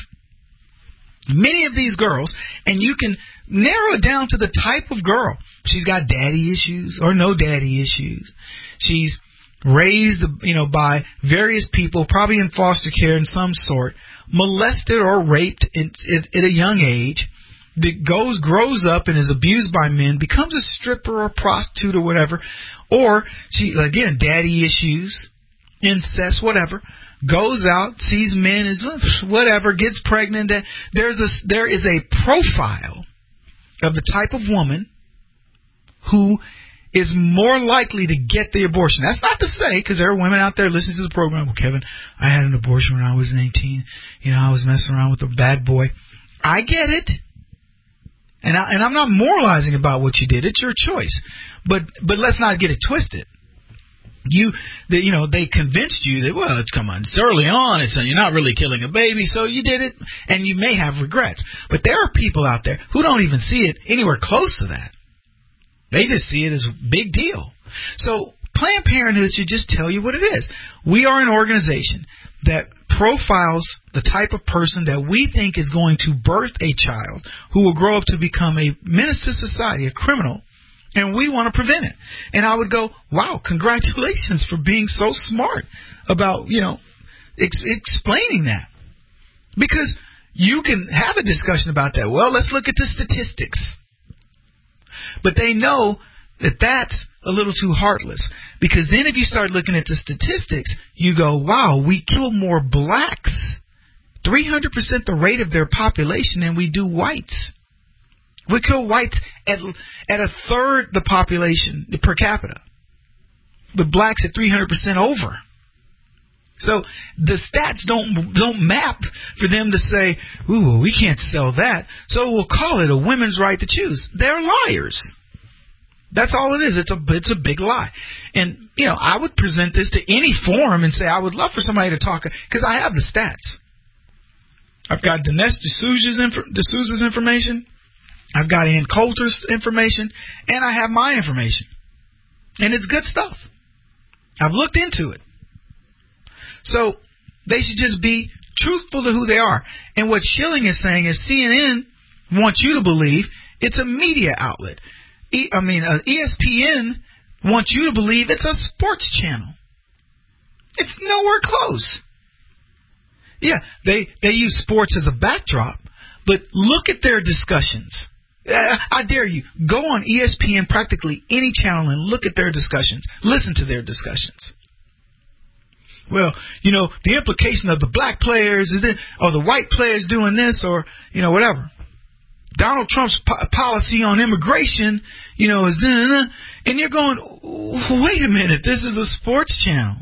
many of these girls, and you can narrow it down to the type of girl. She's got daddy issues or no daddy issues. She's raised, you know, by various people, probably in foster care in some sort, molested or raped at, at, at a young age, that goes, grows up and is abused by men, becomes a stripper or a prostitute or whatever, or she, again, daddy issues, incest, whatever, goes out, sees men as whatever, gets pregnant. There's a, there is a profile of the type of woman who is more likely to get the abortion. That's not to say, because there are women out there listening to the program, well, Kevin, I had an abortion when I was eighteen. You know, I was messing around with a bad boy. I get it. And, I, and I'm not moralizing about what you did. It's your choice. But but let's not get it twisted. You, the, you know, they convinced you that, well, it's come on, it's early on, it's you're not really killing a baby, so you did it, and you may have regrets. But there are people out there who don't even see it anywhere close to that. They just see it as a big deal. So Planned Parenthood should just tell you what it is. We are an organization that profiles the type of person that we think is going to birth a child who will grow up to become a menace to society, a criminal, and we want to prevent it. And I would go, wow, congratulations for being so smart about, you know, ex- explaining that. Because you can have a discussion about that. Well, let's look at the statistics. But they know that that's a little too heartless. Because then if you start looking at the statistics, you go, wow, we kill more blacks, three hundred percent the rate of their population, than we do whites. We kill whites at at a third the population per capita, but blacks at three hundred percent over. So the stats don't don't map for them to say, ooh, we can't sell that, so we'll call it a women's right to choose. They're liars. That's all it is. It's a it's a big lie. And, you know, I would present this to any forum and say I would love for somebody to talk, because I have the stats. I've got Dinesh D'Souza's, inf- D'Souza's information. I've got Ann Coulter's information. And I have my information. And it's good stuff. I've looked into it. So they should just be truthful to who they are. And what Schilling is saying is C N N wants you to believe it's a media outlet. E- I mean, uh, E S P N wants you to believe it's a sports channel. It's nowhere close. Yeah, they, they use sports as a backdrop, but look at their discussions. Uh, I dare you, go on E S P N, practically any channel, and look at their discussions. Listen to their discussions. Well, you know, the implication of the black players is that, or the white players doing this, or, you know, whatever. Donald Trump's po- policy on immigration, you know, is, and you're going, wait a minute, this is a sports channel.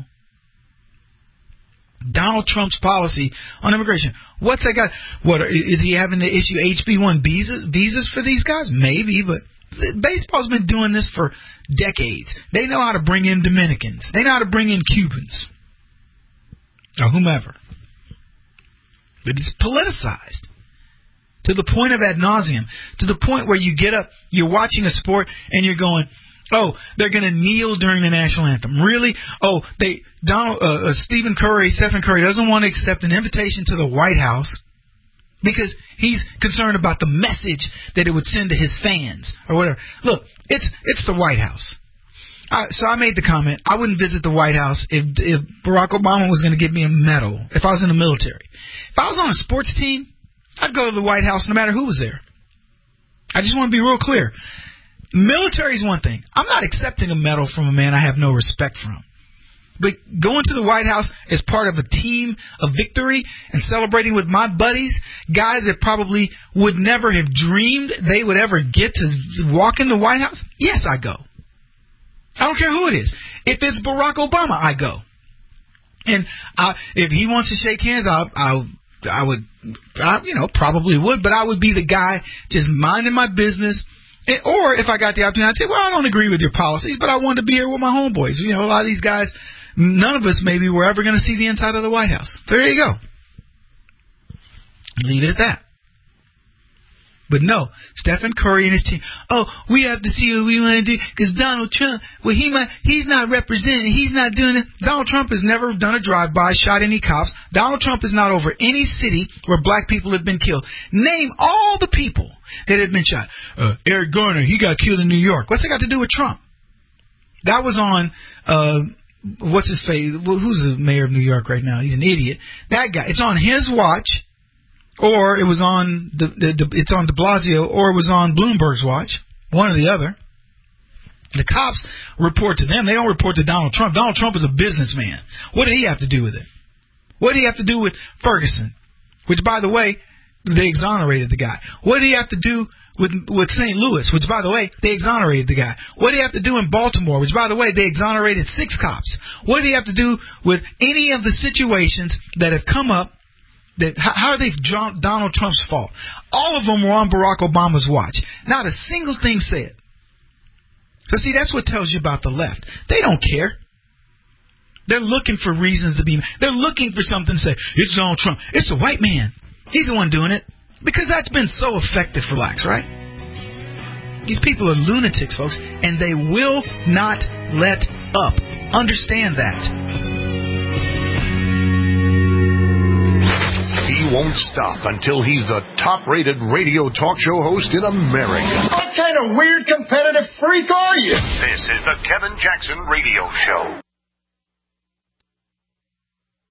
Donald Trump's policy on immigration. What's that got? What is he having to issue H B one visas, visas for these guys? Maybe, but baseball's been doing this for decades. They know how to bring in Dominicans. They know how to bring in Cubans or whomever. But it's politicized to the point of ad nauseum, to the point where you get up, you're watching a sport, and you're going, oh, they're going to kneel during the national anthem. Really? Oh, they Donald uh, uh, Stephen Curry, Stephen Curry doesn't want to accept an invitation to the White House because he's concerned about the message that it would send to his fans or whatever. Look, it's it's the White House. I, so I made the comment, I wouldn't visit the White House if, if Barack Obama was going to give me a medal, if I was in the military. If I was on a sports team, I'd go to the White House no matter who was there. I just want to be real clear. Military is one thing. I'm not accepting a medal from a man I have no respect from. But going to the White House as part of a team of victory and celebrating with my buddies, guys that probably would never have dreamed they would ever get to walk in the White House, yes, I go. I don't care who it is. If it's Barack Obama, I go. And I, if he wants to shake hands, I, I, I would, I, you know, probably would, but I would be the guy just minding my business. Or if I got the opportunity, I'd say, well, I don't agree with your policies, but I wanted to be here with my homeboys. You know, a lot of these guys, none of us maybe were ever going to see the inside of the White House. So there you go. Leave it at that. But no, Stephen Curry and his team, oh, we have to see what we want to do because Donald Trump, well, he might, he's not representing, he's not doing it. Donald Trump has never done a drive-by, shot any cops. Donald Trump is not over any city where black people have been killed. Name all the people that have been shot. Uh, Eric Garner, he got killed in New York. What's it got to do with Trump? That was on, uh, what's his face? Who's the mayor of New York right now? He's an idiot. That guy. It's on his watch. Or it was on the, the, the it's on De Blasio, or it was on Bloomberg's watch, one or the other. The cops report to them. They don't report to Donald Trump. Donald Trump is a businessman. What did he have to do with it? What did he have to do with Ferguson? Which, by the way, they exonerated the guy. What did he have to do with with Saint Louis? Which, by the way, they exonerated the guy. What did he have to do in Baltimore? Which, by the way, they exonerated six cops. What did he have to do with any of the situations that have come up? That, how are they Donald Trump's fault? All of them were on Barack Obama's watch. Not a single thing said. So see, that's what tells you about the left. They don't care. They're looking for reasons to be. They're looking for something to say. It's Donald Trump. It's a white man. He's the one doing it. Because that's been so effective for blacks, right? These people are lunatics, folks, and they will not let up. Understand that. He won't stop until he's the top-rated radio talk show host in America. What kind of weird competitive freak are you? This is the Kevin Jackson Radio Show.